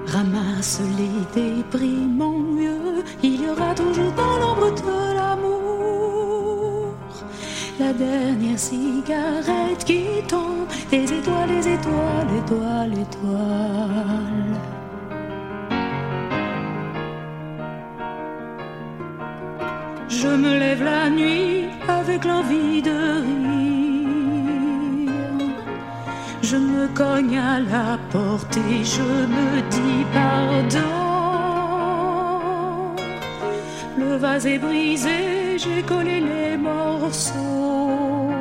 Ramasse les débris, mon vieux, il y aura toujours dans l'ombre de l'amour la dernière cigarette qui tombe, des étoiles, les étoiles, étoiles, étoiles. Je me lève la nuit avec l'envie de rire. Je me cogne à la porte et je me dis pardon. Le vase est brisé, j'ai collé les morceaux.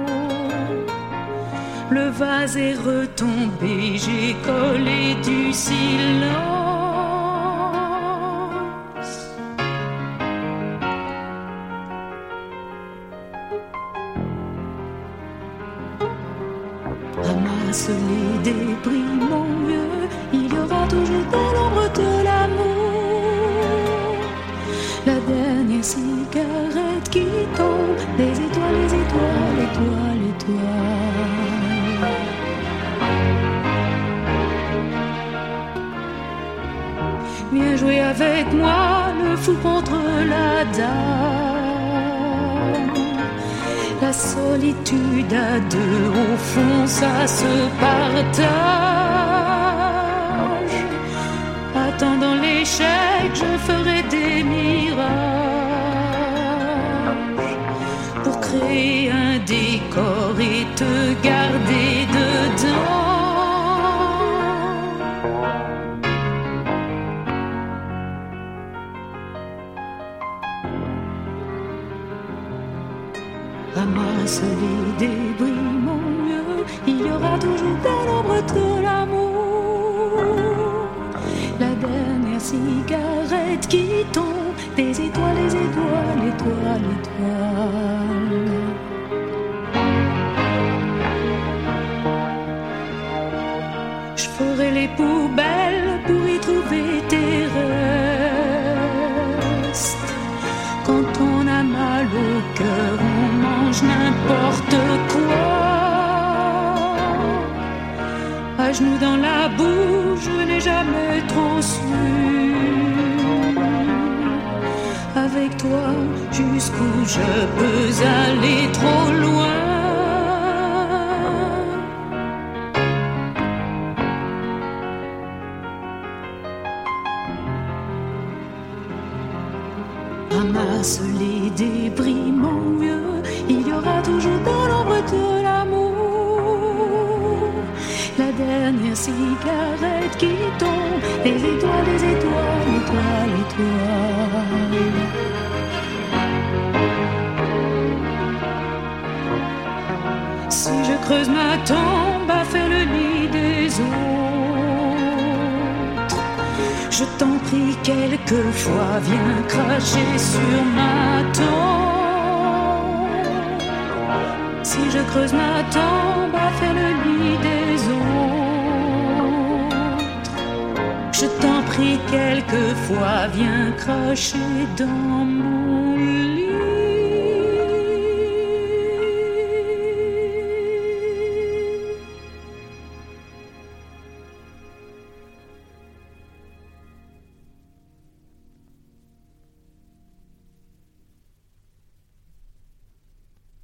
Le vase est retombé, j'ai collé du silence. Ramasse les débris, mon vieux, il y aura toujours dans l'ombre de l'amour la dernière cigarette qui tombe, des étoiles, les étoiles, étoiles, étoiles. Viens jouer avec moi le fou contre la dame. La solitude à deux, au fond, ça se partage. Attendant l'échec, je ferai des mirages pour créer un décor et te garder dedans. Ramasse les débris, mon vieux, il y aura toujours dans l'ombre de l'amour la dernière cigarette qui tombe, des étoiles, les étoiles, étoiles, étoiles. Je ferai les poubelles pour y trouver tes restes. Quand on a mal au cœur, on mange n'importe quoi. À genoux dans la boue, je n'ai jamais trop su avec toi jusqu'où je peux aller trop loin. Ramasse les débris, mon vieux, il y aura toujours dans l'ombre de l'amour la dernière cigarette qui tombe, les étoiles, les étoiles, étoiles, étoiles. Si je creuse ma tombe à faire le lit des autres, je t'en prie quelquefois, viens cracher sur ma tombe. Si je creuse ma tombe à faire le lit des autres, je t'en prie quelquefois, viens cracher dans mon lit.